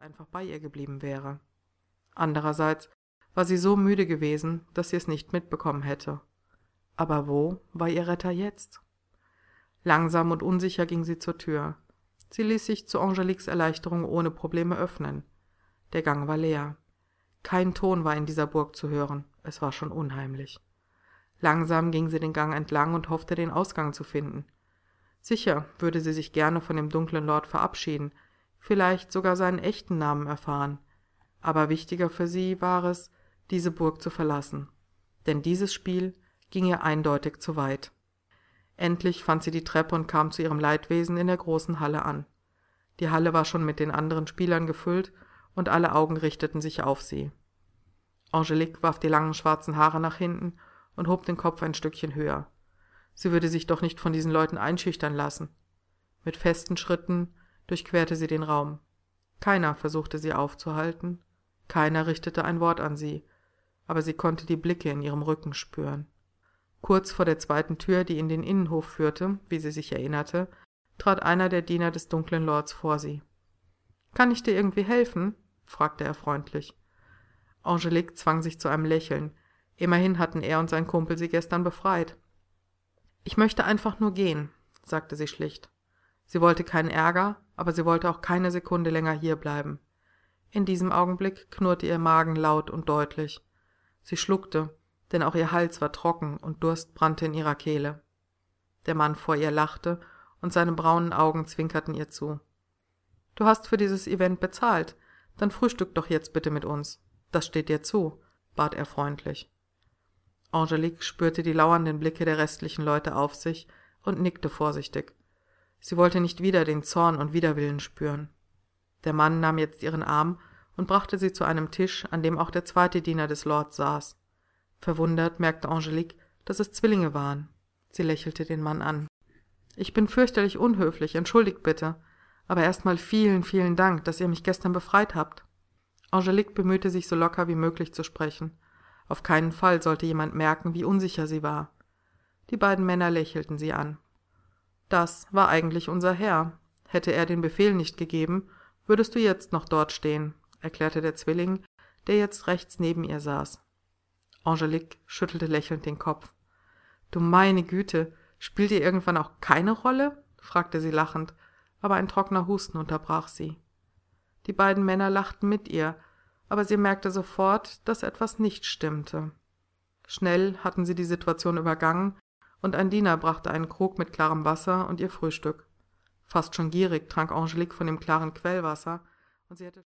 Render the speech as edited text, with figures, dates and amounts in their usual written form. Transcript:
einfach bei ihr geblieben wäre. Andererseits war sie so müde gewesen, dass sie es nicht mitbekommen hätte. Aber wo war ihr Retter jetzt? Langsam und unsicher ging sie zur Tür. Sie ließ sich zu Angeliques Erleichterung ohne Probleme öffnen. Der Gang war leer. Kein Ton war in dieser Burg zu hören, es war schon unheimlich. Langsam ging sie den Gang entlang und hoffte, den Ausgang zu finden. Sicher würde sie sich gerne von dem dunklen Lord verabschieden, vielleicht sogar seinen echten Namen erfahren. Aber wichtiger für sie war es, diese Burg zu verlassen. Denn dieses Spiel ging ihr eindeutig zu weit. Endlich fand sie die Treppe und kam zu ihrem Leidwesen in der großen Halle an. Die Halle war schon mit den anderen Spielern gefüllt und alle Augen richteten sich auf sie. Angelique warf die langen schwarzen Haare nach hinten und hob den Kopf ein Stückchen höher. Sie würde sich doch nicht von diesen Leuten einschüchtern lassen. Mit festen Schritten durchquerte sie den Raum. Keiner versuchte sie aufzuhalten, keiner richtete ein Wort an sie, aber sie konnte die Blicke in ihrem Rücken spüren. Kurz vor der zweiten Tür, die in den Innenhof führte, wie sie sich erinnerte, trat einer der Diener des dunklen Lords vor sie. »Kann ich dir irgendwie helfen?« fragte er freundlich. Angelique zwang sich zu einem Lächeln. Immerhin hatten er und sein Kumpel sie gestern befreit. »Ich möchte einfach nur gehen«, sagte sie schlicht. Sie wollte keinen Ärger, aber sie wollte auch keine Sekunde länger hierbleiben. In diesem Augenblick knurrte ihr Magen laut und deutlich. Sie schluckte, denn auch ihr Hals war trocken und Durst brannte in ihrer Kehle. Der Mann vor ihr lachte und seine braunen Augen zwinkerten ihr zu. »Du hast für dieses Event bezahlt, dann frühstück doch jetzt bitte mit uns. Das steht dir zu«, bat er freundlich. Angelique spürte die lauernden Blicke der restlichen Leute auf sich und nickte vorsichtig. Sie wollte nicht wieder den Zorn und Widerwillen spüren. Der Mann nahm jetzt ihren Arm und brachte sie zu einem Tisch, an dem auch der zweite Diener des Lords saß. Verwundert merkte Angelique, dass es Zwillinge waren. Sie lächelte den Mann an. »Ich bin fürchterlich unhöflich, entschuldigt bitte. Aber erstmal vielen, vielen Dank, dass ihr mich gestern befreit habt.« Angelique bemühte sich, so locker wie möglich zu sprechen. Auf keinen Fall sollte jemand merken, wie unsicher sie war. Die beiden Männer lächelten sie an. »Das war eigentlich unser Herr. Hätte er den Befehl nicht gegeben, würdest du jetzt noch dort stehen«, erklärte der Zwilling, der jetzt rechts neben ihr saß. Angelique schüttelte lächelnd den Kopf. »Du meine Güte, spielt ihr irgendwann auch keine Rolle?« fragte sie lachend, aber ein trockener Husten unterbrach sie. Die beiden Männer lachten mit ihr, aber sie merkte sofort, dass etwas nicht stimmte. Schnell hatten sie die Situation übergangen, und ein Diener brachte einen Krug mit klarem Wasser und ihr Frühstück. Fast schon gierig trank Angelique von dem klaren Quellwasser, und sie hätte